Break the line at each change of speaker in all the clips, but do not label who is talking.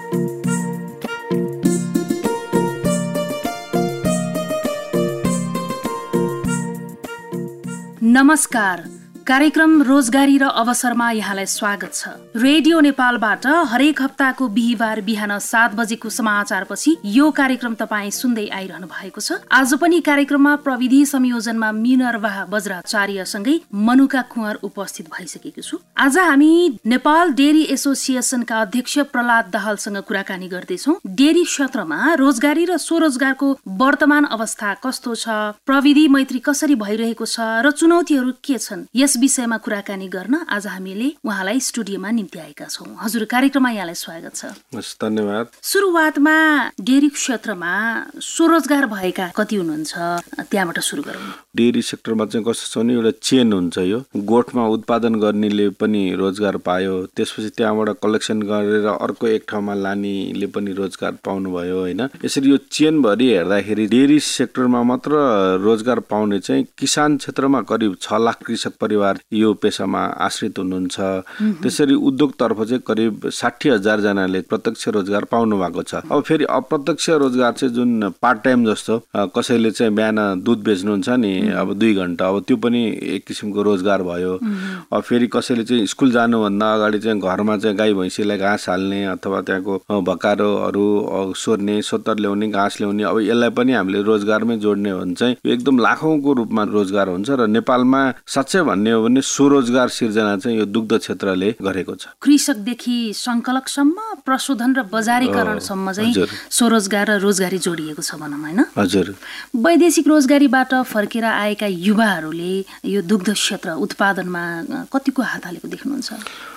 नमस्कार। कार्यक्रम रोजगारी र अवसरमा यहाँलाई स्वागत छ। रेडियो नेपालबाट हरेक हप्ताको बिहीबार बिहान 7 बजेको समाचारपछि यो कार्यक्रम तपाईँ सुन्दै आइरहनु भएको छ। आज पनि कार्यक्रममा प्रविधि संयोजनमा मिनरवाह बज्राचार्यसँगै मनुका कुँवर उपस्थित भइसकेको छु। आज हामी नेपाल डेरी एसोसिएसनका अध्यक्ष प्रहलाद दाहालसँग कुराकानी गर्दैछौँ। डेरी क्षेत्रमा रोजगारी र स्वरोजगारको वर्तमान अवस्था कस्तो छ, प्रविधि मैत्री कसरी भइरहेको छ र चुनौतीहरू के छन्, यस विषयमा कुराकानी गर्न आज हामीले उहाँलाई स्टुडियोमा निम्ति आएका छौँ। हजुर, कार्यक्रममा यहाँलाई स्वागत छ।
धन्यवाद।
सुरुवातमा डेरी क्षेत्रमा स्वरोजगार भएका कति हुनुहुन्छ, त्यहाँबाट सुरु गरौँ।
डेरी सेक्टरमा चाहिँ कस्तो छ भने एउटा चेन हुन्छ। यो गोठमा उत्पादन गर्नेले पनि रोजगार पायो, त्यसपछि त्यहाँबाट कलेक्सन गरेर अर्को एक ठाउँमा लानेले पनि रोजगार पाउनुभयो होइन। यसरी यो चेनभरि हेर्दाखेरि डेरी सेक्टरमा मात्र रोजगार पाउने चाहिँ किसान क्षेत्रमा करिब 6 लाख कृषक परिवार यो पेसामा आश्रित हुनुहुन्छ। त्यसरी उद्योगतर्फ चाहिँ करिब 60,000 जनाले प्रत्यक्ष रोजगार पाउनु भएको छ। अब फेरि अप्रत्यक्ष रोजगार चाहिँ जुन पार्ट टाइम जस्तो कसैले चाहिँ बिहान दुध बेच्नुहुन्छ नि, अब 2 घण्टा, अब त्यो पनि एक किसिमको रोजगार भयो। अब फेरि कसैले चाहिँ स्कुल जानुभन्दा अगाडि चाहिँ घरमा चाहिँ गाई भैँसीलाई घाँस हाल्ने अथवा त्यहाँको भकारोहरू सोर्ने, सोत्तर ल्याउने, घाँस ल्याउने, अब यसलाई पनि हामीले रोजगारमै जोड्ने हो भने चाहिँ एकदम लाखौँको रूपमा रोजगार हुन्छ। र नेपालमा साँच्चै भन्ने हो भने स्वरोजगार सिर्जना चाहिँ यो दुग्ध क्षेत्रले गरेको छ।
कृषकदेखि संकलकसम्म, प्रशोधन र बजारीकरणसम्म चाहिँ स्वरोजगार र रोजगारी जोडिएको छ भनौँ होइन।
हजुर।
वैदेशिक रोजगारीबाट फर्केर आएका युवाहरूले यो दुग्ध क्षेत्र उत्पादनमा कतिको हात हालेको देख्नुहुन्छ?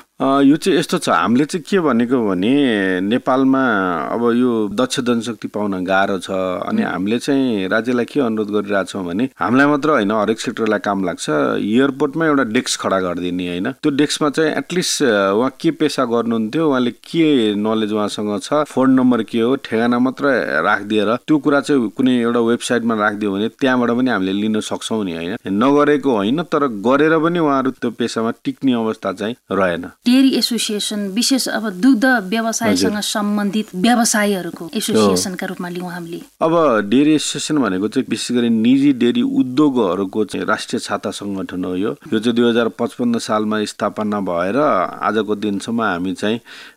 यो चाहिँ यस्तो छ, हामीले चाहिँ के भनेको भने नेपालमा अब यो दक्ष जनशक्ति पाउन गाह्रो छ। अनि हामीले चाहिँ राज्यलाई के अनुरोध गरिरहेछौँ भने हामीलाई मात्र होइन, हरेक सेक्टरलाई काम लाग्छ, एयरपोर्टमा एउटा डेस्क खडा गरिदिने होइन। त्यो डेस्कमा चाहिँ एटलिस्ट उहाँ के पेसा गर्नुहुन्थ्यो, उहाँले के नलेज उहाँसँग छ, फोन नम्बर के हो, ठेगाना मात्र राखिदिएर त्यो कुरा चाहिँ कुनै एउटा वेबसाइटमा राखिदियो भने त्यहाँबाट पनि हामीले लिन सक्छौँ नि होइन। नगरेको होइन, तर गरेर पनि उहाँहरू त्यो पेसामा टिक्ने अवस्था चाहिँ रहेन।
डेरी एसोसिएसन विशेष अब दुग्ध व्यवसायसँग सम्बन्धित व्यवसायीहरूको एसोसिएसनका रूपमा लिउँ हामीले।
अब डेरी एसोसिएसन भनेको चाहिँ विशेष गरी निजी डेरी उद्योगहरूको चाहिँ राष्ट्रिय छाता संगठन हो। यो चाहिँ 2055 सालमा स्थापना भएर आजको दिनसम्म हामी चाहिँ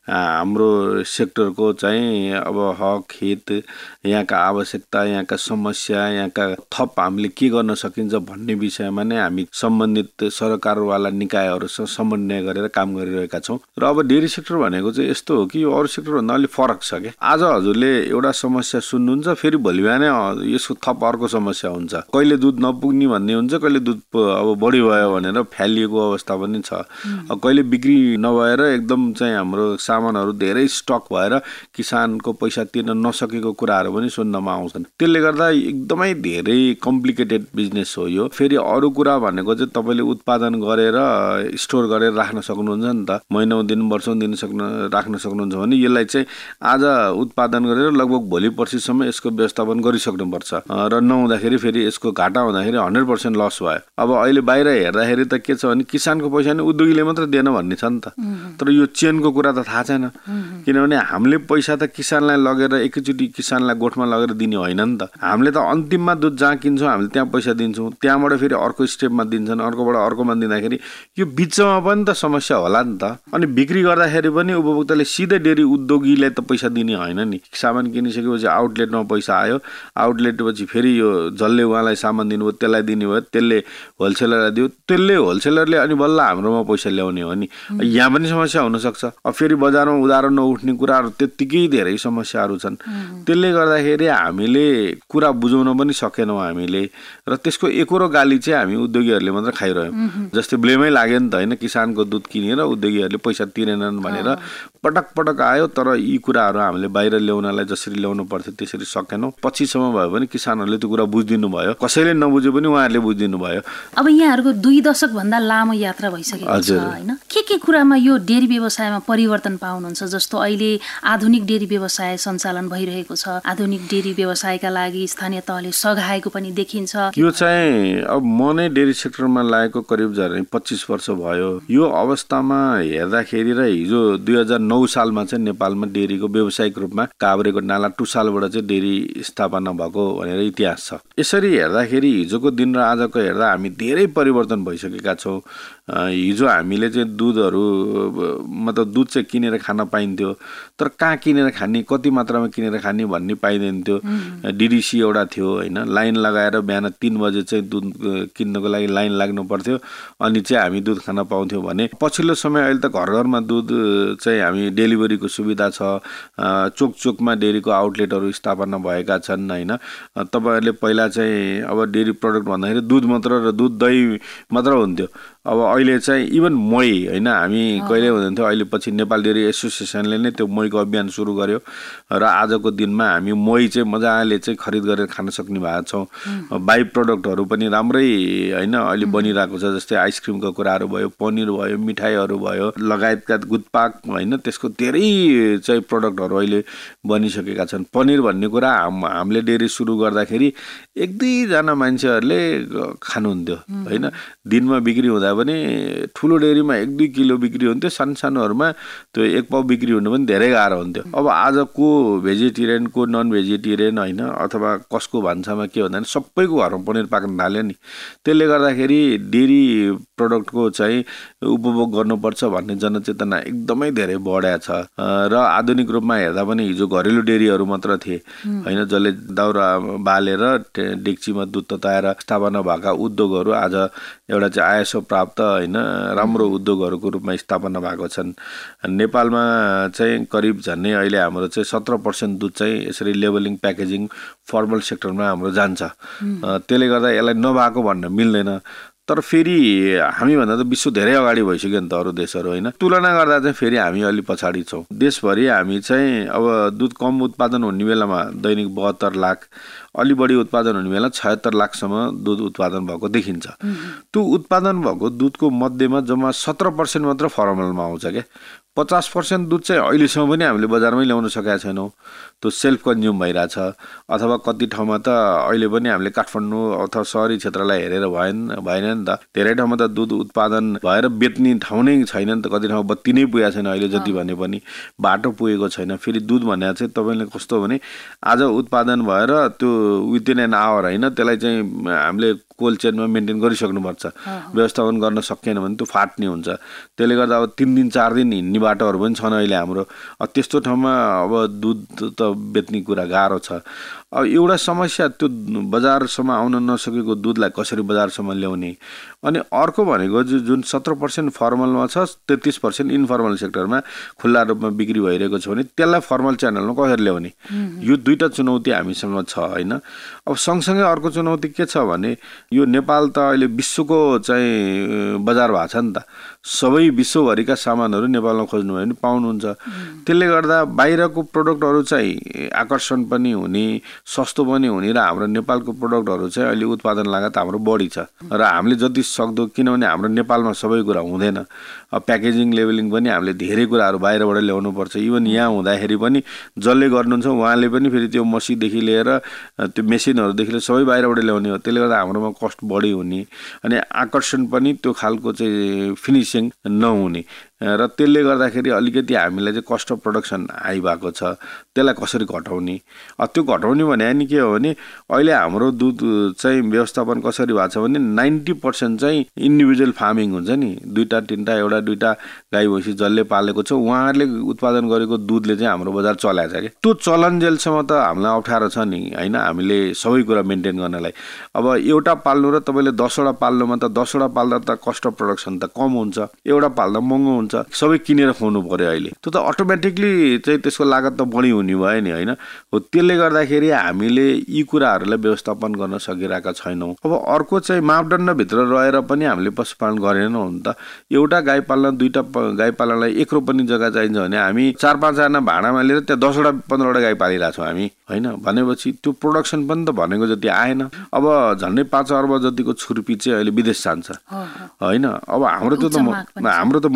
हाम्रो सेक्टरको चाहिँ अब हक हित, यहाँका आवश्यकता, यहाँका समस्या, यहाँका थप हामीले के गर्न सकिन्छ भन्ने विषयमा नै हामी सम्बन्धित सरकारवाला निकायहरूसँग समन्वय गरेर काम गरिरहेका छौँ। र अब डेरी सेक्टर भनेको चाहिँ यस्तो हो कि यो अरू सेक्टरभन्दा अलिक फरक छ क्या। आज हजुरले एउटा समस्या सुन्नुहुन्छ, फेरि भोलि बिहानै यसको थप अर्को समस्या हुन्छ। कहिले दुध नपुग्ने भन्ने हुन्छ, कहिले दुध अब बढी भयो भनेर फ्यालिएको अवस्था पनि छ। कहिले बिक्री नभएर एकदम चाहिँ हाम्रो सामानहरू धेरै स्टक भएर किसानको पैसा तिर्न नसकेको कुराहरू पनि सुन्नमा आउँछन्। त्यसले गर्दा एकदमै धेरै कम्प्लिकेटेड बिजनेस हो यो। फेरि अरू कुरा भनेको चाहिँ तपाईँले उत्पादन गरेर स्टोर गरेर राख्न सक्नुहुन्छ नि त, महिनौँ दिन वर्षौँ दिन राख्न सक्नुहुन्छ भने यसलाई चाहिँ आज उत्पादन गरेर लगभग भोलि पर्सिसम्म यसको व्यवस्थापन गरिसक्नुपर्छ। र नहुँदाखेरि फेरि यसको घाटा हुँदाखेरि 100% लस भयो। अब अहिले बाहिर हेर्दाखेरि त के छ भने किसानको पैसा नि उद्योगीले मात्र दिएन भन्ने छ नि त, तर यो चेनको कुरा त थाहा छैन। किनभने हामीले पैसा त किसानलाई लगेर एकैचोटि किसानलाई गोठमा लगेर दिने होइन नि त। हामीले त अन्तिममा दुध जहाँ किन्छौँ हामीले त्यहाँ पैसा दिन्छौँ, त्यहाँबाट फेरि अर्को स्टेपमा दिन्छन्, अर्कोबाट अर्कोमा दिँदाखेरि यो बिचमा पनि त समस्या होला नि त। अनि बिक्री गर्दाखेरि पनि उपभोक्ताले सिधै डेरी उद्योगीलाई त पैसा दिने होइन नि। सामान किनिसकेपछि आउटलेटमा पैसा आयो, आउटलेटपछि फेरि यो जसले उहाँलाई सामान दिनुभयो त्यसलाई दिने भयो, त्यसले होलसेलरलाई दियो, त्यसले होलसेलरले अनि बल्ल हाम्रोमा पैसा ल्याउने हो नि। यहाँ पनि समस्या हुनसक्छ। अब फेरि बजारमा उधारो नउठ्ने कुराहरू त्यत्तिकै धेरै समस्याहरू छन्। त्यसले गर्दाखेरि हामीले कुरा बुझाउन पनि सकेनौँ हामीले, र त्यसको एकरो गाली चाहिँ हामी उद्योगीहरूले मात्र खाइरह्यौँ। जस्तै ब्लेमै लाग्यो नि त होइन, किसानको दुध किनेर उद्योगीहरूले पैसा तिरेनन् भनेर पटक पटक आयो। तर यी कुराहरू हामीले बाहिर ल्याउनलाई जसरी ल्याउनु पर्थ्यो त्यसरी सकेनौँ। पछिसम्म भयो भने किसानहरूले त्यो कुरा बुझिदिनु भयो, कसैले नबुझे पनि उहाँहरूले बुझिदिनु भयो।
अब यहाँहरूको 2 दशक भन्दा लामो यात्रा भइसकेको छ होइन। के कुरामा यो डेरी व्यवसायमा परिवर्तन पाउनुहुन्छ? जस्तो अहिले आधुनिक डेरी व्यवसाय सञ्चालन भइरहेको छ, आधुनिक डेरी व्यवसायका लागि स्थानीय तहले सघाएको पनि देखिन्छ।
यो चाहिँ अब म नै डेरी सेक्टरमा लागेको करिब 25 वर्ष भयो। यो अवस्थामा हेर्दाखेरि र हिजो 2009 सालमा चाहिँ नेपालमा डेरीको व्यावसायिक रूपमा काभ्रेको नाला टुसालबाट चाहिँ डेरी स्थापना भएको भनेर इतिहास छ। यसरी हेर्दाखेरि हिजोको दिन र आजको हेर्दा हामी धेरै परिवर्तन भइसकेका छौँ। हिजो हामीले चाहिँ दुधहरू मतलब दुध चाहिँ किनेर खान पाइन्थ्यो, तर कहाँ किनेर खाने, कति मात्रामा किनेर खाने भन्ने पाइँदैन थियो। डिडिसी एउटा थियो होइन, लाइन लगाएर बिहान 3 बजे चाहिँ दुध किन्नको लागि लाइन लाग्नु पर्थ्यो, अनि चाहिँ हामी दुध खान पाउँथ्यौँ भने पछिल्लो समय अहिले त घर घरमा दुध चाहिँ हामी डेलिभरीको सुविधा छ। चोक चोकमा डेरीको आउटलेटहरू स्थापना भएका छन् होइन। तपाईँहरूले पहिला चाहिँ अब डेरी प्रडक्ट भन्दाखेरि दुध मात्र र दुध दही मात्र हुन्थ्यो। अब अहिले चाहिँ इभन मही होइन, हामी कहिले हुँदैनथ्यो, अहिले पछि नेपाल डेरी एसोसिएसनले नै त्यो महीको अभियान सुरु गर्यो र आजको दिनमा हामी मही चाहिँ मजाले चाहिँ खरिद गरेर खान सक्ने भएको छौँ। बाई प्रडक्टहरू पनि राम्रै होइन अहिले बनिरहेको छ, जस्तै आइसक्रिमको कुराहरू भयो, पनिर भयो, मिठाईहरू भयो, लगायतका गुटपाक होइन, त्यसको धेरै चाहिँ प्रडक्टहरू अहिले बनिसकेका छन्। पनिर भन्ने कुरा हामीले डेरी सुरु गर्दाखेरि 1-2 जना मान्छेहरूले खानुहुन्थ्यो होइन। दिनमा बिक्री हुँदा पनि ठुलो डेरीमा 1-2 किलो बिक्री हुन्थ्यो, सानोहरूमा त्यो 1 पाउ बिक्री हुनु पनि धेरै गाह्रो हुन्थ्यो। अब आज को भेजिटेरियन को नन भेजिटेरियन होइन, अथवा कसको भान्सामा के भन्दा सबैको घरमा पनिर पाक्न थाल्यो नि। त्यसले गर्दाखेरि डेरी प्रडक्टको चाहिँ उपभोग गर्नुपर्छ भन्ने जनचेतना एकदमै धेरै बढाएको छ। र आधुनिक रूपमा हेर्दा पनि हिजो घरेलु डेरीहरू मात्र थिए होइन, जसले दाउरा बालेर डेक्चीमा दुध तताएर स्थापना भएका उद्योगहरू आज एउटा चाहिँ आइएसओ प्राप्त होइन राम्रो उद्योगहरूको रूपमा स्थापना भएको छन्। नेपालमा चाहिँ करिब झन्नै अहिले हाम्रो चाहिँ 17% दुध चाहिँ यसरी लेबलिङ प्याकेजिङ फर्मल सेक्टरमा हाम्रो जान्छ। त्यसले गर्दा यसलाई नभएको भन्न मिल्दैन। तर फेरि हामीभन्दा त विश्व धेरै अगाडि भइसक्यो नि त अरू देशहरू होइन। तुलना गर्दा चाहिँ फेरि हामी अलि पछाडि छौँ। देशभरि हामी चाहिँ अब दुध कम उत्पादन हुने बेलामा दैनिक 72 लाख, अलि बढी उत्पादन हुने बेला 76 लाखसम्म दुध उत्पादन भएको देखिन्छ। त्यो उत्पादन भएको दुधको मध्येमा जम्मा 17% मात्र फर्मलमा आउँछ क्या। 50% दुध चाहिँ अहिलेसम्म पनि हामीले बजारमै ल्याउन सकेका छैनौँ। त्यो सेल्फ कन्ज्युम भइरहेछ। अथवा कति ठाउँमा त अहिले पनि हामीले काठमाडौँ अथवा सहरी क्षेत्रलाई हेरेर भएन नि त। धेरै ठाउँमा त दुध उत्पादन भएर बेच्ने ठाउँ नै छैन नि त। कति ठाउँमा बत्ती नै पुगेको छैन अहिले जति भने पनि, बाटो पुगेको छैन। फेरि दुध भने चाहिँ तपाईँले कस्तो भने आज उत्पादन भएर त्यो विदिन एन आवर होइन, त्यसलाई चाहिँ हामीले कोल्ड चेनमा मेन्टेन गरिसक्नुपर्छ। व्यवस्थापन गर्न सकेन भने त्यो फाट्ने हुन्छ। त्यसले गर्दा अब 3 दिन 4 दिन हिँड्ने बाटोहरू पनि छन् अहिले हाम्रो। त्यस्तो ठाउँमा अब दुध त बेच्ने कुरा गाह्रो छ। अब एउटा समस्या त्यो बजारसम्म आउन नसकेको दुधलाई कसरी बजारसम्म ल्याउने। अनि अर्को भनेको जुन 17% फर्मलमा छ, 33% इन्फर्मल सेक्टरमा खुल्ला रूपमा बिक्री भइरहेको छ भने त्यसलाई फर्मल च्यानलमा कसरी ल्याउने, यो दुईटा चुनौती हामीसँग छ होइन। अब सँगसँगै अर्को चुनौती के छ भने यो नेपाल त अहिले विश्वको चाहिँ बजार भएको छ नि त। सबै विश्वभरिका सामानहरू नेपालमा खोज्नुभयो भने पाउनुहुन्छ। त्यसले गर्दा बाहिरको प्रडक्टहरू चाहिँ आकर्षण पनि हुने, सस्तो पनि हुने र हाम्रो नेपालको प्रडक्टहरू चाहिँ अहिले उत्पादन लागत हाम्रो बढी छ। र हामीले जति सक्दो, किनभने हाम्रो नेपालमा सबै कुरा हुँदैन। प्याकेजिङ लेभलिङ पनि हामीले धेरै कुराहरू बाहिरबाट ल्याउनुपर्छ। इभन यहाँ हुँदाखेरि पनि जसले गर्नुहुन्छ उहाँले पनि फेरि त्यो मसीदेखि लिएर त्यो मेसिनहरूदेखि लिएर सबै बाहिरबाट ल्याउने हो। त्यसले गर्दा हाम्रोमा कस्ट बढी हुने अनि आकर्षण पनि त्यो खालको चाहिँ फिनिसिङ नहुने र त्यसले गर्दाखेरि अलिकति हामीलाई चाहिँ कस्ट अफ प्रोडक्सन हाई भएको छ। त्यसलाई कसरी घटाउने, त्यो घटाउने भने नि के हो भने अहिले हाम्रो दुध चाहिँ व्यवस्थापन कसरी भएको छ भने 90% चाहिँ इन्डिभिजुअल फार्मिङ हुन्छ नि। 2-3 एउटा 2 गाई भैँसी जसले पालेको छ उहाँहरूले उत्पादन गरेको दुधले चाहिँ हाम्रो बजार चलाएको छ क्या। त्यो चलनजेलसम्म त हामीलाई अप्ठ्यारो छ नि होइन, हामीले सबै कुरा मेन्टेन गर्नलाई। अब एउटा पाल्नु र तपाईँले 10 वटा पाल्नुमा त 10 वटा पाल्दा त कस्ट अफ प्रोडक्सन त कम हुन्छ, एउटा पाल्दा महँगो हुन्छ। सबै किनेर खुवाउनु पर्यो अहिले, त्यो त अटोमेटिकली चाहिँ त्यसको लागत त बढी हुने भयो नि होइन। हो त्यसले गर्दाखेरि हामीले यी कुराहरूलाई व्यवस्थापन गर्न सकिरहेका छैनौँ। अब अर्को चाहिँ मापदण्डभित्र रहेर पनि हामीले पशुपालन गरेनौँ नि त। एउटा गाई पाल्न 2टा गाई पाल्नलाई 1 रोपनी जग्गा चाहिन्छ भने हामी 4-5 जना भाडामा लिएर त्यहाँ 10 वटा 15 वटा गाई पालिरहेको छौँ हामी होइन। भनेपछि त्यो प्रोडक्सन पनि त भनेको जति आएन। अब झन्डै 5 अर्ब जतिको छुर्पी चाहिँ अहिले विदेश जान्छ होइन। अब हाम्रो त मौलिक उत्पादन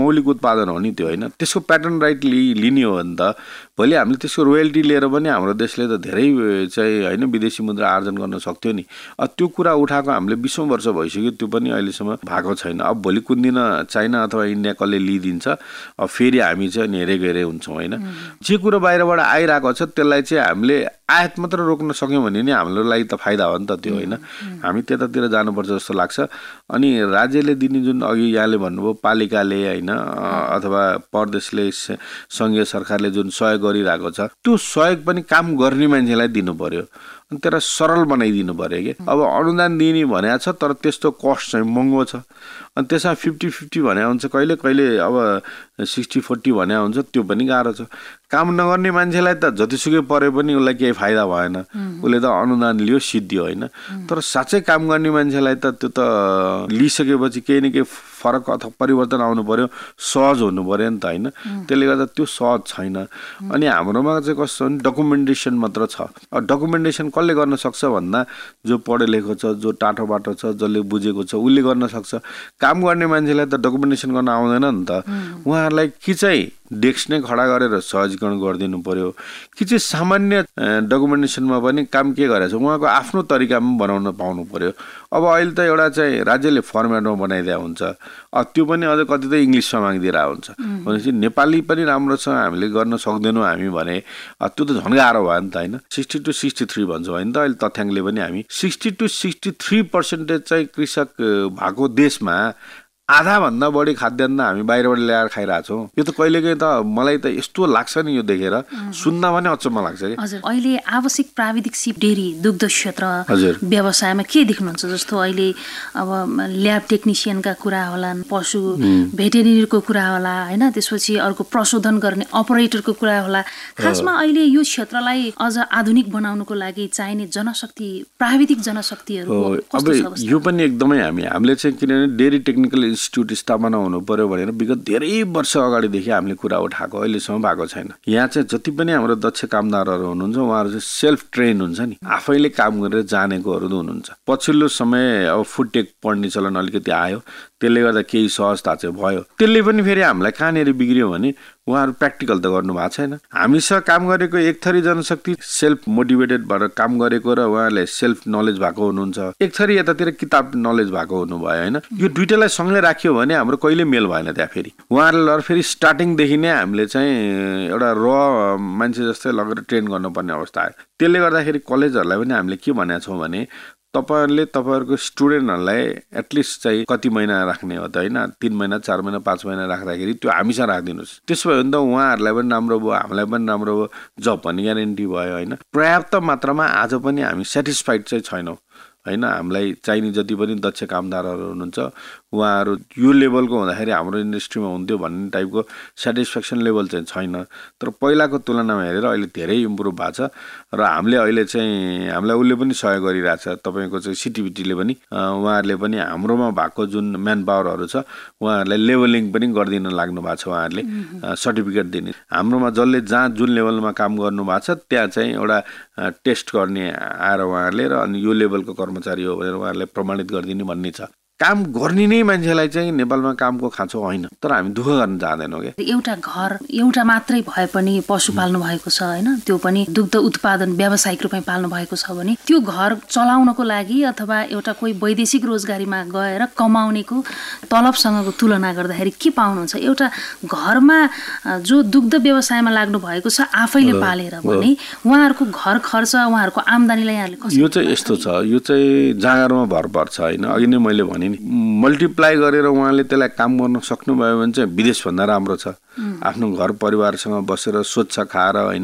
उत्पादन हो नि त्यो होइन, त्यसको प्याटर्न राइट लिने हो भने त भोलि हामीले त्यसको रोयल्टी लिएर पनि हाम्रो देशले त धेरै चाहिँ होइन विदेशी मुद्रा आर्जन गर्न सक्थ्यो नि। त्यो कुरा उठाएको हामीले 20औं वर्ष भइसक्यो, त्यो पनि अहिलेसम्म भएको छैन। अब भोलि कुन दिन चाइना अथवा इन्डिया कसले लिइदिन्छ, अब फेरि हामी चाहिँ हेरे हुन्छौँ होइन। जे कुरो बाहिरबाट आइरहेको छ त्यसलाई चाहिँ हामीले आयात मात्र रोक्न सक्यौँ भने नि हाम्रो लागि त फाइदा हो नि त त्यो होइन। हामी त्यतातिर जानुपर्छ जस्तो लाग्छ। अनि राज्यले दिने जुन अघि यहाँले भन्नुभयो पालिकाले होइन अथवा प्रदेशले सङ्घीय सरकारले जुन सहयोग गरिरहेको छ त्यो सहयोग पनि काम गर्ने मान्छेलाई दिनु पर्यो, अनि त्यसलाई सरल बनाइदिनु पर्यो कि। अब अनुदान दिने भनेको छ तर त्यस्तो कस्ट चाहिँ महँगो छ, अनि त्यसमा 50-50 भने हुन्छ, कहिले कहिले अब 60-40 भने हुन्छ, त्यो पनि गाह्रो छ। काम नगर्ने मान्छेलाई त जतिसुकै परे पनि उसलाई केही फाइदा भएन, उसले त अनुदान लियो सिद्धियो होइन। तर साँच्चै काम गर्ने मान्छेलाई त त्यो त लिइसकेपछि केही न केही फरक अथवा परिवर्तन आउनु पर्यो, सहज हुनु पर्यो नि त होइन। त्यसले गर्दा त्यो सहज छैन। अनि हाम्रोमा चाहिँ कस्तो भने डकुमेन्टेसन मात्र छ। डकुमेन्टेसन कसले गर्न सक्छ भन्दा जो पढे लेखेको छ, जो टाटो बाटो छ, जसले बुझेको छ उसले गर्न सक्छ। काम गर्ने मान्छेलाई त डकुमेन्टेसन गर्न आउँदैन नि त। उहाँहरूलाई कि चाहिँ डेस्क नै खडा गरेर सहजीकरण गरिदिनु पर्यो, कि चाहिँ सामान्य डकुमेन्टेसनमा पनि काम के गरेछ उहाँको आफ्नो तरिकामा बनाउन पाउनु पर्यो। अब अहिले त एउटा चाहिँ राज्यले फर्मेटमा बनाइदिया हुन्छ, त्यो पनि अझ कति त इङ्ग्लिसमा मागिदिरहेको हुन्छ। भनेपछि नेपाली पनि राम्रो छ, हामीले गर्न सक्दैनौँ हामी भने त्यो त झन् गाह्रो भयो नि त होइन। 60 to 63 भन्छौँ होइन त अहिले तथ्याङ्कले पनि हामी 60 to 63% चाहिँ कृषक भएको देशमा आधाभन्दा बढी खाद्यान्न हामी बाहिरबाट ल्याएर खाइरहेछौँ। यो त कहिलेकाहीँ त मलाई त यस्तो लाग्छ नि, यो देखेर सुन्दा पनि अचम्म लाग्छ कि।
हजुर, अहिले आवश्यक प्राविधिक सिप डेरी दुग्ध क्षेत्र व्यवसायमा के देख्नुहुन्छ? जस्तो अहिले अब ल्याब टेक्निसियनका कुरा होला, पशु भेटेरिनरीको कुरा होला होइन, त्यसपछि अर्को प्रशोधन गर्ने अपरेटरको कुरा होला। खासमा अहिले यो क्षेत्रलाई अझ आधुनिक बनाउनुको लागि चाहिने जनशक्ति, प्राविधिक जनशक्तिहरू कस्तो छ अवस्था?
यो पनि एकदमै हामीले चाहिँ किनभने डेरी टेक्निकल इन्स्टिट्युट स्थापना हुनु पर्यो भनेर विगत धेरै वर्ष अगाडिदेखि हामीले कुरा उठाएको, अहिलेसम्म भएको छैन। यहाँ चाहिँ जति पनि हाम्रो दक्ष कामदारहरू हुनुहुन्छ उहाँहरू चाहिँ सेल्फ ट्रेन हुन्छ नि, आफैले काम गरेर जानेकोहरू हुनुहुन्छ। पछिल्लो समय अब फुड टेक पढ्ने चलन अलिकति आयो, त्यसले गर्दा केही सहजता चाहिँ भयो। त्यसले पनि फेरि हामीलाई कहाँनिर बिग्रियो भने उहाँहरू प्र्याक्टिकल त गर्नु भएको छैन। हामीसँग काम गरेको एक थरी जनशक्ति सेल्फ मोटिभेटेड भएर काम गरेको र उहाँहरूले सेल्फ नलेज भएको हुनुहुन्छ, एक थरी यतातिर किताब नलेज भएको हुनुभयो होइन। यो दुइटालाई सँगै राख्यो भने हाम्रो कहिले मेल भएन त्यहाँ। फेरि उहाँहरूलाई फेरि स्टार्टिङदेखि नै हामीले चाहिँ एउटा मान्छे जस्तै लगेर ट्रेन गर्नुपर्ने अवस्था आयो। त्यसले गर्दाखेरि कलेजहरूलाई पनि हामीले के भनेका छौँ भने तपाईँहरूले तपाईँहरूको स्टुडेन्टहरूलाई एटलिस्ट चाहिँ कति महिना राख्ने हो त होइन, 3 महिना 4 महिना 5 महिना राख्दाखेरि त्यो हामीसँग राखिदिनुहोस्। त्यसो भयो भने त उहाँहरूलाई पनि राम्रो भयो, हामीलाई पनि राम्रो भयो, जब पनि ग्यारेन्टी भयो होइन। पर्याप्त मात्रामा आज पनि हामी सेटिस्फाइड चाहिँ छैनौँ होइन। हामीलाई चाहिने जति पनि दक्ष कामदारहरू हुनुहुन्छ उहाँहरू यो लेभलको हुँदाखेरि हाम्रो इन्डस्ट्रीमा हुन्थ्यो भन्ने टाइपको सेटिस्फ्याक्सन लेभल चाहिँ छैन। तर पहिलाको तुलनामा हेरेर अहिले धेरै इम्प्रुभ भएको छ र हामीले अहिले चाहिँ हामीलाई उसले पनि सहयोग गरिरहेछ। तपाईँको चाहिँ सिटिभिटीले पनि उहाँहरूले पनि हाम्रोमा भएको जुन म्यान पावरहरू छ उहाँहरूलाई लेभलिङ पनि गरिदिन लाग्नु भएको छ। उहाँहरूले सर्टिफिकेट दिने, हाम्रोमा जसले जहाँ जुन लेभलमा काम गर्नु भएको छ त्यहाँ चाहिँ एउटा टेस्ट गर्ने आएर उहाँहरूले र अनि यो लेभलको कर्मचारी हो भनेर उहाँहरूलाई प्रमाणित गरिदिने भन्ने छ। काम गर्ने नै मान्छेलाई चाहिँ नेपालमा कामको खाँचो होइन, तर हामी दुःख गर्न जाँदैनौँ क्या।
एउटा घर एउटा मात्रै भए पनि पशु पाल्नु भएको छ होइन, त्यो पनि दुग्ध उत्पादन व्यावसायिक रूपमा पाल्नु भएको छ भने त्यो घर चलाउनको लागि अथवा एउटा कोही वैदेशिक रोजगारीमा गएर कमाउनेको तलबसँगको तुलना गर्दाखेरि के पाउनुहुन्छ? एउटा घरमा जो दुग्ध व्यवसायमा लाग्नु भएको छ आफैले पालेर भने उहाँहरूको घर खर्च, उहाँहरूको आम्दानीलाई यहाँले कसरी?
यो चाहिँ यस्तो छ, यो चाहिँ जाँगरमा भर पर्छ होइन। अघि नै मैले भने मल्टिप्लाई गरेर उहाँले त्यसलाई काम गर्न सक्नुभयो भने चाहिँ विदेशभन्दा राम्रो छ। आफ्नो घर परिवारसँग बसेर स्वच्छ खाएर होइन,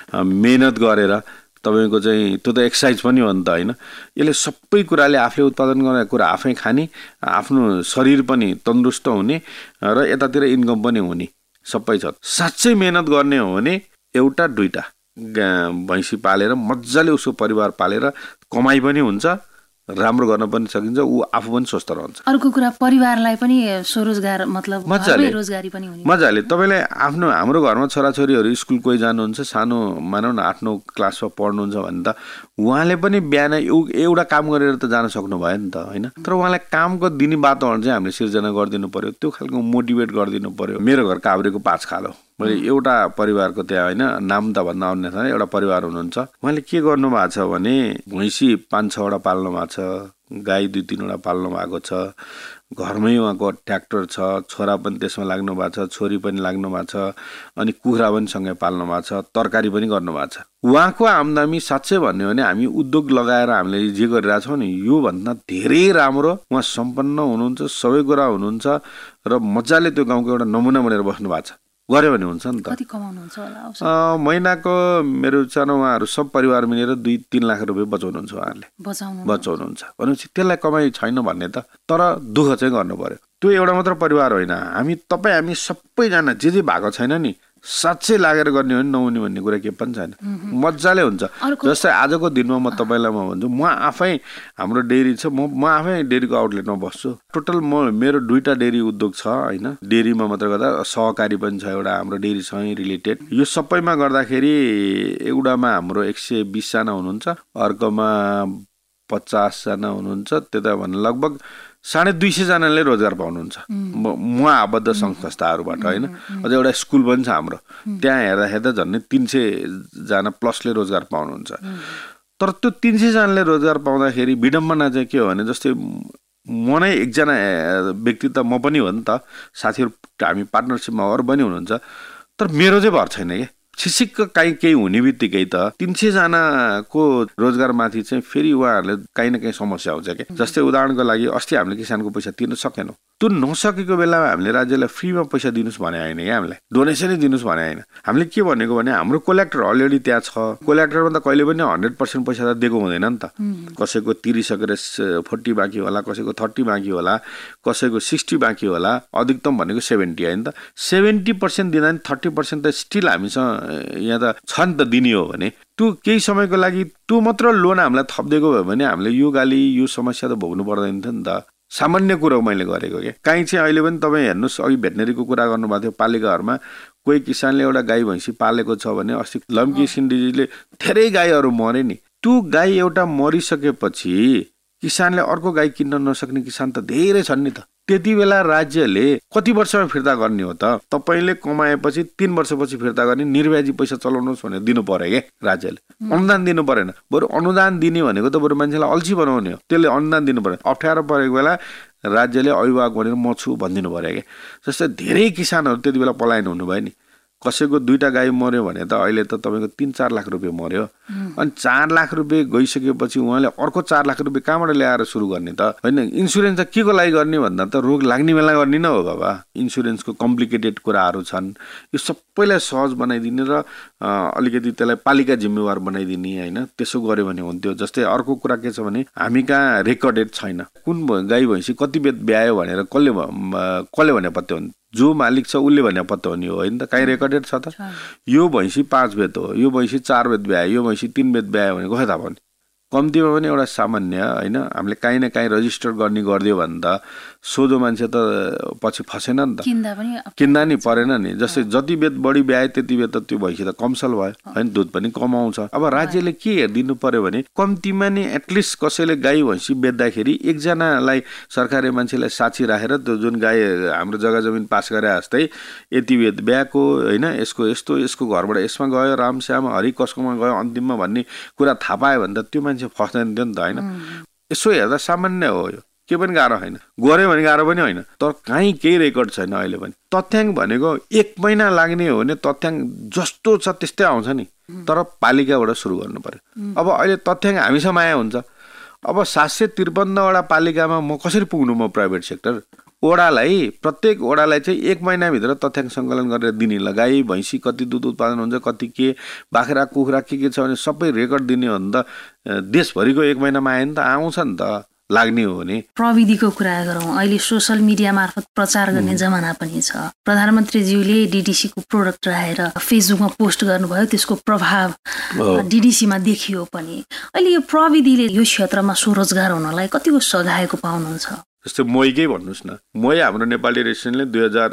मेहनत गरेर तपाईँको चाहिँ त्यो त एक्सर्साइज पनि हो नि त होइन। यसले सबै कुराले आफूले उत्पादन गरेको कुरा आफै खाने, आफ्नो शरीर पनि तन्दुरुस्त हुने र यतातिर इन्कम पनि हुने सबै छ। साँच्चै मेहनत गर्ने हो भने एउटा दुईटा भैँसी पालेर मजाले उसको परिवार पालेर कमाइ पनि हुन्छ राम्रो गर्न पनि सकिन्छ, ऊ आफू पनि स्वस्थ रहन्छ।
अर्को कुरा परिवारलाई पनि स्वरोजगार मतलब रोजगारी पनि हुने
मजाले। तपाईँले हाम्रो घरमा छोराछोरीहरू स्कुल कोही जानुहुन्छ, सानो मानौ न 8-9 क्लासमा पढ्नुहुन्छ भने त उहाँले पनि बिहान एउटा काम गरेर त जान सक्नु भयो नि त होइन। तर उहाँलाई कामको दिने वातावरण चाहिँ हामीले सिर्जना गरिदिनु पर्यो, त्यो खालको मोटिभेट गरिदिनु पर्यो। मेरो घर काभ्रेको 5 खालो, मैले एउटा परिवारको त्यहाँ होइन, नाम त भन्दा अन्यथा एउटा परिवार हुनुहुन्छ, उहाँले के गर्नु भएको छ भने भैँसी 5-6 वटा पाल्नु भएको छ, गाई 2-3 वटा पाल्नु भएको छ, घरमै उहाँको ट्र्याक्टर छ, छोरा पनि त्यसमा लाग्नु भएको छ, छोरी पनि लाग्नु भएको छ, अनि कुखुरा पनि सँगै पाल्नु भएको छ, तरकारी पनि गर्नु भएको छ। उहाँको आम्दानी साँच्चै भन्यो भने हामी उद्योग लगाएर हामीले जे गरिरहेछौँ नि योभन्दा धेरै राम्रो उहाँ सम्पन्न हुनुहुन्छ, सबै कुरा हुनुहुन्छ र मजाले त्यो गाउँको एउटा नमुना बनेर बस्नु भएको छ। गर्यो भने हुन्छ नि त।
कति कमाउनुहुन्छ होला?
महिनाको मेरो सानो उहाँहरू सब परिवार मिलेर 2-3 लाख रुपियाँ बचाउनुहुन्छ उहाँहरूले, बचाउनुहुन्छ भनेपछि त्यसलाई कमाइ छैन भन्ने त, तर दुःख चाहिँ गर्नु पर्यो। त्यो एउटा मात्र परिवार होइन, हामी सबैजना जे भएको छैन नि साँच्चै लागेर गर्ने हो नि नहुने भन्ने कुरा के पनि छैन, मजाले हुन्छ। जस्तै आजको दिनमा म तपाईँलाई भन्छु, म आफै हाम्रो डेरी छ, म आफै डेरीको आउटलेटमा बस्छु। टोटल मेरो 2टा डेरी उद्योग छ होइन, डेरीमा मात्र गर्दा सहकारी पनि छ एउटा हाम्रो डेरीसँगै रिलेटेड। यो सबैमा गर्दाखेरि एउटामा हाम्रो 120 जना हुनुहुन्छ, अर्कोमा 50 जना हुनुहुन्छ, त्यता भने लगभग 250 जनाले रोजगार पाउनुहुन्छ म आबद्ध संस्थाहरूबाट होइन। अझ एउटा स्कुल पनि छ हाम्रो, त्यहाँ हेर्दा झन्डै 300 जना प्लसले रोजगार पाउनुहुन्छ। तर त्यो 300 जनाले रोजगार पाउँदाखेरि विडम्बना चाहिँ के हो भने जस्तै म नै एकजना व्यक्ति त म पनि हो नि त, साथीहरू हामी पार्टनरसिपमा अरू पनि हुनुहुन्छ, तर मेरो चाहिँ भर छैन क्या। छिसिक्क केही हुने बित्तिकै त 300 जनाको रोजगारमाथि चाहिँ फेरि उहाँहरूले काहीँ न काहीँ समस्या हुन्छ क्या। जस्तै उदाहरणको लागि अस्ति हामीले किसानको पैसा तिर्न सकेनौँ, त्यो नसकेको बेलामा हामीले राज्यलाई फ्रीमा पैसा दिनुहोस् भने होइन क्या, हामीलाई डोनेसनै दिनुहोस् भने होइन। हामीले के भनेको भने हाम्रो कोलेक्टर अलरेडी त्यहाँ छ, कोलेक्टरमा त कहिले पनि 100% पैसा त दिएको हुँदैन नि त। कसैको तिरिसकेर 40 बाँकी होला, कसैको 30 बाँकी होला, कसैको 60 बाँकी होला, अधिकतम भनेको 70 होइन त। 70% दिँदा नि 30% त स्टिल हामीसँग यहाँ त छ नि त दिने हो भने, त्यो केही समयको लागि त्यो मात्र लोन हामीलाई थपिदिएको भयो भने हामीले यो गाली यो समस्या त भोग्नु पर्दैन थियो नि त। सामान्य कुरो मैले गरेको क्या। काहीँ चाहिँ अहिले पनि तपाईँ हेर्नुहोस्, अघि भेटनेरीको कुरा गर्नुभएको थियो, पालिकाहरूमा कोही किसानले एउटा गाई भैँसी पालेको छ भने अस्ति लम्की सिन्डिजीले धेरै गाईहरू मरे नि, त्यो गाई एउटा मरिसकेपछि किसानले अर्को गाई किन्न नसक्ने किसान त धेरै छन् नि त। त्यति बेला राज्यले कति वर्षमा फिर्ता गर्ने हो त? तपाईँले कमाएपछि 3 वर्षपछि फिर्ता गर्ने, निर्व्याजी पैसा चलाउनुहोस् भनेर दिनु पर्यो क्या राज्यले, अनुदान दिनु परेन। बरु अनुदान दिने भनेको त बरु मान्छेलाई अल्छी बनाउने हो, त्यसले अनुदान दिनु पर्यो। अप्ठ्यारो परेको बेला राज्यले अभिभावक भनेर म छु भनिदिनु पर्यो क्या। जस्तै धेरै किसानहरू त्यति बेला पलायन हुनुभयो नि, कसैको 2टा गाई मर्यो भने त अहिले त तपाईँको 3-4 लाख रुपियाँ मर्यो। अनि 4 लाख रुपियाँ गइसकेपछि उहाँले अर्को 4 लाख रुपियाँ कहाँबाट ल्याएर सुरु गर्ने त? होइन, इन्सुरेन्स त के को लागि गर्ने भन्दा त रोग लाग्ने बेला गर्ने न हो बाबा। इन्सुरेन्सको कम्प्लिकेटेड कुराहरू छन्, यो सबैलाई सहज बनाइदिने र अलिकति त्यसलाई पालिका जिम्मेवार बनाइदिने होइन, त्यसो गर्यो भने हुन्थ्यो। जस्तै अर्को कुरा के छ भने हामी कहाँ रेकर्डेड छैन, कुन गाई भैँसी कति बेत ब्यायो भनेर कसले भने पत्तो हुन्छ? जो मालिक छ उसले भने पत्तो हुने हो होइन त? काहीँ रेकर्डेड छ त? यो भैँसी 5 बेत हो, यो भैँसी 4 बेत ब्यायो, यो भैँसी 3 बेत ब्यायो भने कसै थाहा पाउने? कम्तीमा पनि एउटा सामान्य होइन हामीले काहीँ न काहीँ रजिस्टर गर्ने गरिदियो भने त सोझो मान्छे त पछि फसेन नि त, किन्दा नि परेन नि। जस्तै जति बेत बढी ब्याए त्यति बेत त त्यो भैँसी त कमसल भयो होइन, दुध पनि कमाउँछ। अब राज्यले के हेरिदिनु पर्यो भने कम्तीमा नि एटलिस्ट कसैले गाई भैँसी बेच्दाखेरि एकजनालाई सरकारी मान्छेलाई साक्षी राखेर त्यो जुन गाई हाम्रो जग्गा जमिन पास गरे जस्तै यति बेत ब्याएको होइन, यसको यस्तो, यसको घरबाट यसमा गयो, रामश्याम हरि कसकोमा गयो अन्तिममा भन्ने कुरा थाहा पायो भने त त्यो मान्छे फस्दैन थियो नि त होइन। यसो हेर्दा सामान्य हो, यो के पनि गाह्रो होइन, गऱ्यो भने गाह्रो पनि होइन। तर काहीँ केही रेकर्ड छैन अहिले पनि। तथ्याङ्क भनेको 1 महिना लाग्ने हो भने तथ्याङ्क जस्तो छ त्यस्तै आउँछ नि, तर पालिकाबाट सुरु गर्नु पर्यो। अब अहिले तथ्याङ्क हामीसँग आया हुन्छ, अब 753 वटा पालिकामा म कसरी पुग्नु? म प्राइभेट सेक्टर ओडालाई, प्रत्येक ओडालाई चाहिँ 1 महिनाभित्र तथ्याङ्क सङ्कलन गरेर दिने, गाई भैँसी कति दुध उत्पादन हुन्छ, कति के बाख्रा कुखुरा के छ भने सबै रेकर्ड दिने हो नि त। देशभरिको 1 महिनामा आयो नि त, आउँछ नि त। लाग्ने हो भने
प्रविधिको कुरा गरौँ, अहिले सोसल मिडिया मार्फत प्रचार गर्ने जमाना पनि छ। प्रधानमन्त्रीज्यूले डिडिसीको प्रोडक्ट राखेर फेसबुकमा पोस्ट गर्नुभयो, त्यसको प्रभाव डिडिसीमा देखियो पनि। अहिले यो प्रविधिले यो क्षेत्रमा स्वरोजगार हुनलाई कतिको सघाएको पाउनुहुन्छ?
जस्तै मोहीकै भन्नुहोस् न, मोही हाम्रो नेपाली रेस्टुरेन्टले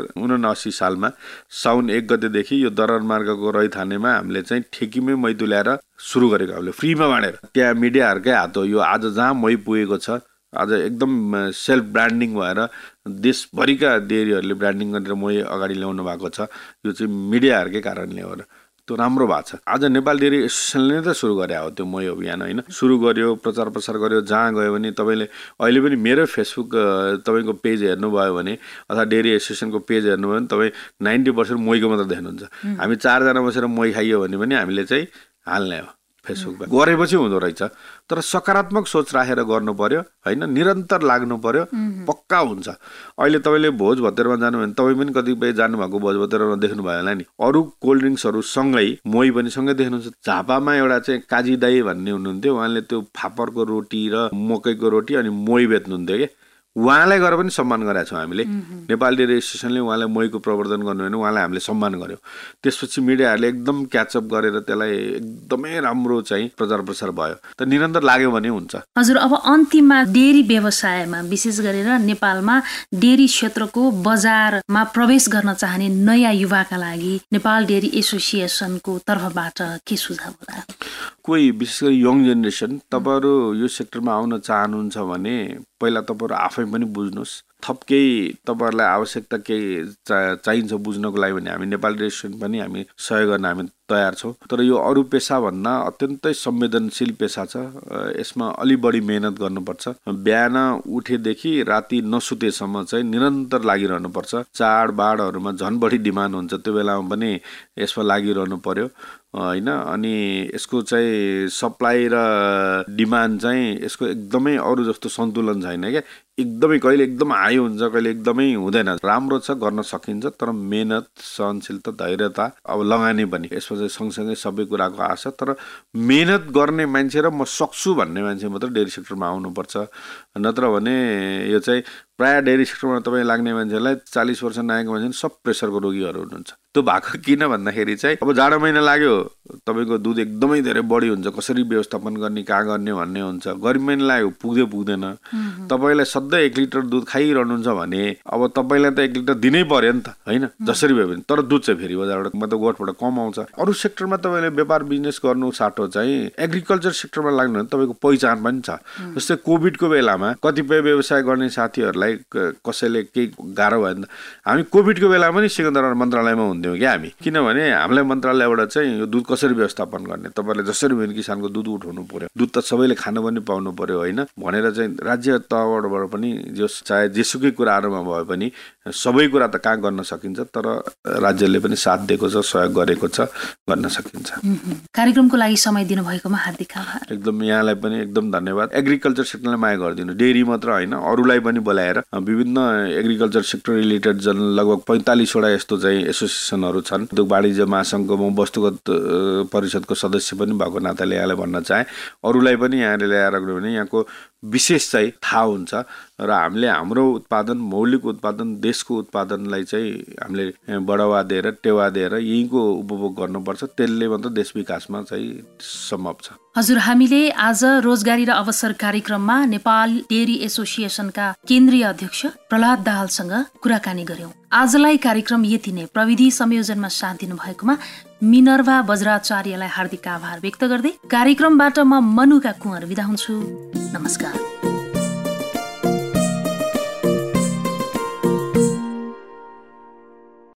2079 सालमा साउन 1 गतेदेखि यो दरबारमार्गको रैथानेमा हामीले चाहिँ ठेकीमै मही तुल्याएर सुरु गरेको, हामीले फ्रीमा बाँडेर। त्यहाँ मिडियाहरूकै हात हो यो। आज जहाँ मही पुगेको छ, आज एकदम सेल्फ ब्रान्डिङ भएर देशभरिका डेरीहरूले ब्रान्डिङ गरेर मही अगाडि ल्याउनु भएको छ। यो चाहिँ मिडियाहरूकै कारणले हो र त्यो राम्रो भएको छ। आज नेपाल डेरी एसोसिएसनले नै त सुरु गरे हो त्यो मही अभियान होइन। सुरु गर्यो, प्रचार प्रसार गर्यो। जहाँ गयो भने तपाईँले अहिले पनि मेरो फेसबुक तपाईँको पेज हेर्नुभयो भने अथवा डेरी एसोसिएसनको पेज हेर्नुभयो भने तपाईँ 90% महीको मात्र देख्नुहुन्छ। हामी 4 जना बसेर मही खाइयो भने पनि हामीले चाहिँ हाल्ने हो फेसबुकमा। गरेपछि हुँदो रहेछ, तर सकारात्मक सोच राखेर गर्नु पर्यो होइन, निरन्तर लाग्नु पर्यो, पक्का हुन्छ। अहिले तपाईँले भोज भतेरमा जानु भने तपाईँ पनि कतिपय जानुभएको भोज भतेरमा देख्नुभयो होला नि, अरू कोल्ड ड्रिङ्क्सहरू सँगै मही पनि सँगै देख्नुहुन्छ। झापामा एउटा चाहिँ काजी दाई भन्ने हुनुहुन्थ्यो, उहाँले त्यो फापरको रोटी र मकैको रोटी अनि मही बेच्नुहुन्थ्यो कि उहाँलाई गएर पनि सम्मान गरेका छौँ हामीले। नेपाल डेरी एसोसिएसनले उहाँलाई महीको प्रवर्धन गर्नु भने उहाँलाई हामीले सम्मान गर्यौँ। त्यसपछि मिडियाहरूले एकदम क्याचअप गरेर त्यसलाई एकदमै राम्रो चाहिँ प्रचार प्रसार भयो। त निरन्तर लाग्यो भने हुन्छ।
हजुर, अब अन्तिममा डेरी व्यवसायमा विशेष गरेर नेपालमा डेरी क्षेत्रको बजारमा प्रवेश गर्न चाहने नयाँ युवाका लागि नेपाल डेरी एसोसिएसनको तर्फबाट के सुझाव होला?
कोही विशेष गरी यङ जेनेरेसन तपाईँहरू यो सेक्टरमा आउन चाहनुहुन्छ भने पहिला तपाईँहरू आफै पनि बुझ्नुहोस्। थप केही तपाईँहरूलाई आवश्यकता केही चाहिन्छ बुझ्नको लागि भने हामी नेपाल रेस्टुरेन्ट पनि हामी सहयोग गर्न हामी तयार छौँ। तर यो अरू पेसाभन्दा अत्यन्तै संवेदनशील पेसा छ। यसमा अलि बढी मेहनत गर्नुपर्छ। बिहान उठेदेखि राति नसुतेसम्म चाहिँ निरन्तर लागिरहनुपर्छ। चाडबाडहरूमा झन् बढी डिमान्ड हुन्छ, त्यो बेलामा पनि यसमा लागिरहनु पर्यो होइन। अनि यसको चाहिँ सप्लाई र डिमान्ड चाहिँ यसको एकदमै अरू जस्तो सन्तुलन छैन क्या। एकदमै कहिले एकदम हाई हुन्छ, कहिले एकदमै हुँदैन। राम्रो छ, गर्न सकिन्छ, तर मेहनत, सहनशीलता, धैर्यता अब लगानी पनि यसमा चाहिँ सँगसँगै सबै कुराको आशा। तर मेहनत गर्ने मान्छे र म सक्छु भन्ने मान्छे मात्र डेरी सेक्टरमा आउनुपर्छ। नत्र भने यो चाहिँ प्रायः डेरी सेक्टरमा तपाईँ लाग्ने मान्छेलाई 40 वर्ष नआएको मान्छे सब प्रेसरको रोगीहरू हुनुहुन्छ। त्यो भएको किन भन्दाखेरि चाहिँ अब जाडो महिना लाग्यो, तपाईँको दुध एकदमै धेरै बढी हुन्छ, कसरी व्यवस्थापन गर्ने, कहाँ गर्ने भन्ने हुन्छ। गर्मी महिना लाग्यो, पुग्दैन। तपाईँलाई सधैँ 1 लिटर दुध खाइरहनुहुन्छ भने अब तपाईँलाई त 1 लिटर दिनै पर्यो नि त होइन, जसरी भए पनि। तर दुध चाहिँ फेरि बजारबाट मतलब गोठबाट कम आउँछ। अरू सेक्टरमा तपाईँले व्यापार बिजनेस गर्नु साटो चाहिँ एग्रिकल्चर सेक्टरमा लाग्नु भने तपाईँको पहिचान पनि छ। जस्तै कोभिडको बेलामा कतिपय व्यवसाय गर्ने साथीहरूलाई कसैले केही गाह्रो भयो भने हामी कोभिडको बेला पनि सिकन्दर मन्त्रालयमा हुन्थ्यौँ क्या हामी। किनभने हामीलाई मन्त्रालयबाट चाहिँ यो दुध कसरी व्यवस्थापन गर्ने, तपाईँले जसरी पनि किसानको दुध उठाउनु पर्यो, दुध त सबैले खान पनि पाउनु पर्यो होइन भनेर चाहिँ राज्य तहबाट पनि जो चाहे जेसुकै कुराहरूमा भए पनि सबै कुरा त कहाँ गर्न सकिन्छ, तर राज्यले पनि साथ दिएको छ, सहयोग गरेको छ, गर्न सकिन्छ।
कार्यक्रमको लागि समय दिनुभएकोमा हार्दिक आभार।
एकदम यहाँलाई पनि एकदम धन्यवाद। एग्रिकल्चर सेक्टरलाई माया गरिदिनु, डेरी मात्र होइन अरूलाई पनि बोलाएर विभिन्न एग्रिकल्चर सेक्टर रिलेटेड लगभग 45वटा यस्तो चाहिँ एसोसिएसनहरू छन्। उद्योग वाणिज्य महासङ्घको म वस्तुगत परिषदको सदस्य पनि भएको नाताले यहाँलाई भन्न चाहे, अरूलाई पनि यहाँले ल्याएर गयो भने यहाँको विशेष चाहिँ थाहा हुन्छ र हामीले हाम्रो उत्पादन, मौलिक उत्पादन, देशको उत्पादनलाई चाहिँ हामीले बढावा दिएर टेवा दिएर यहीँको उपभोग गर्नुपर्छ। त्यसले मात्र देश विकासमा चाहिँ सम्भव छ।
हजुर, हामीले आज रोजगारी र अवसर कार्यक्रममा नेपाल डेरी एसोसिएसनका केन्द्रीय अध्यक्ष प्रहलाद दाहालसँग कुराकानी गर्यौं। आजलाई कार्यक्रम यति नै। प्रविधि संयोजनमा साथ दिनुभएकोमा मिनर्वा बज्राचार्यलाई हार्दिक आभार व्यक्त गर्दै कार्यक्रमबाट म मनुका कुँवर बिदा हुन्छु। नमस्कार।